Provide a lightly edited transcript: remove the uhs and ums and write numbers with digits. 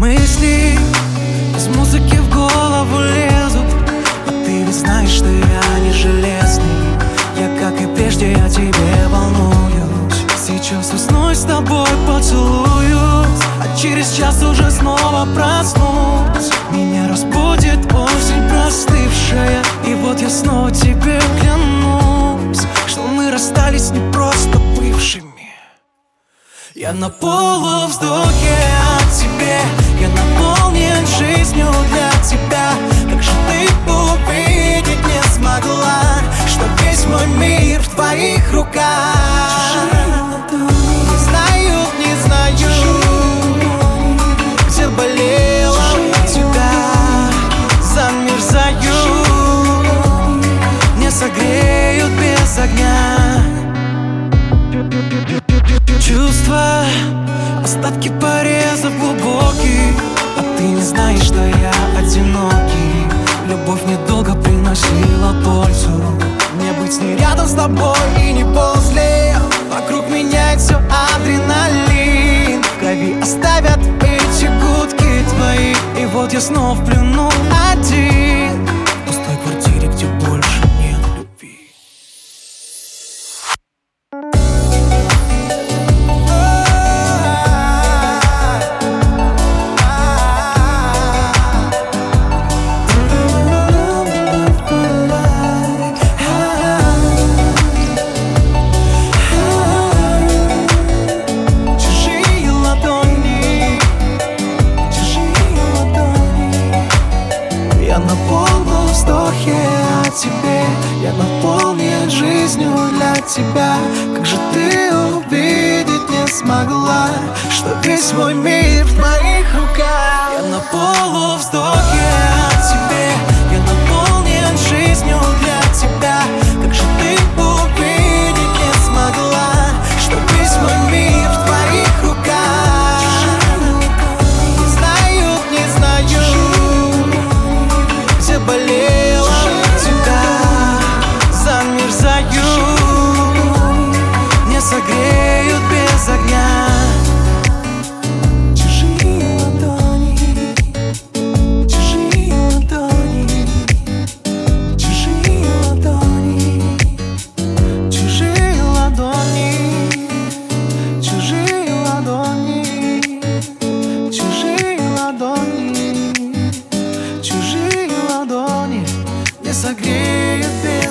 Мысли из музыки в голову лезут, а ты ведь знаешь, что я не железный. Я, как и прежде, я тебе волнуюсь. Сейчас уснусь с тобой, поцелуюсь, а через час уже снова проснусь. Меня разбудит осень простывшая, и вот я снова тебе клянусь, что мы расстались не просто бывшими. Я на полувздохе о тебе, я наполнен жизнью для тебя. Как же ты увидеть не смогла, что весь мой мир в твоих руках? Не знаю, где болела тебя, замерзаю, не согреют без огня. Чувства, остатки порезов глубоких, а ты не знаешь, что я одинокий. Любовь недолго приносила пользу. Мне быть не рядом с тобой и не после. Вокруг меняет все адреналин. В крови оставят эти гудки твои. И вот я снова в плену один, в пустой квартире, где больше нет любви. Я на полувздохе о тебе, я наполнен жизнью для тебя. Как же ты увидеть не смогла, что весь мой мир в твоих руках? Я на полувздохе о тебе, я наполнен жизнью для тебя. Как же ты увидеть не смогла, что весь мой мир в твоих руках? Не знаю, где болела тебя, замерзаю, не согреют без огня. Чужие ладони, чужие ладони, чужие ладони, чужие ладони, чужие ладони, чужие ладони, чужие ладони не согреют без